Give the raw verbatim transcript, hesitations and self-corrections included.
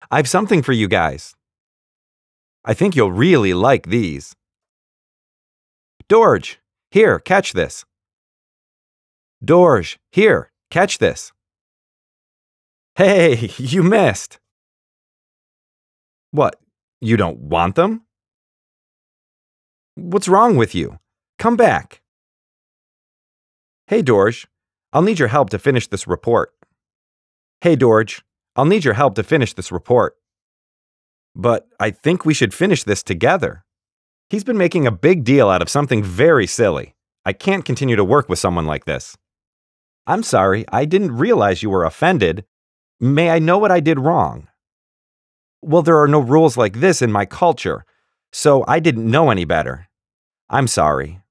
I've something for you guys. I think you'll really like these. Dorj, here, catch this. Dorj, here, catch this. Hey, you missed. What, you don't want them? What's wrong with you? Come back. Hey, Dorj, I'll need your help to finish this report. Hey, Dorj, I'll need your help to finish this report. But I think we should finish this together. He's been making a big deal out of something very silly. I can't continue to work with someone like this. I'm sorry, I didn't realize you were offended. May I know what I did wrong? Well, there are no rules like this in my culture, so I didn't know any better. I'm sorry.